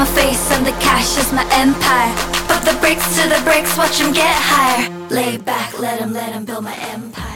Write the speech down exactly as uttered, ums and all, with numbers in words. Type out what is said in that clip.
my face and the cash is my empire. Put the bricks to the bricks, watch 'em get higher. Lay back, let 'em, let 'em build my empire.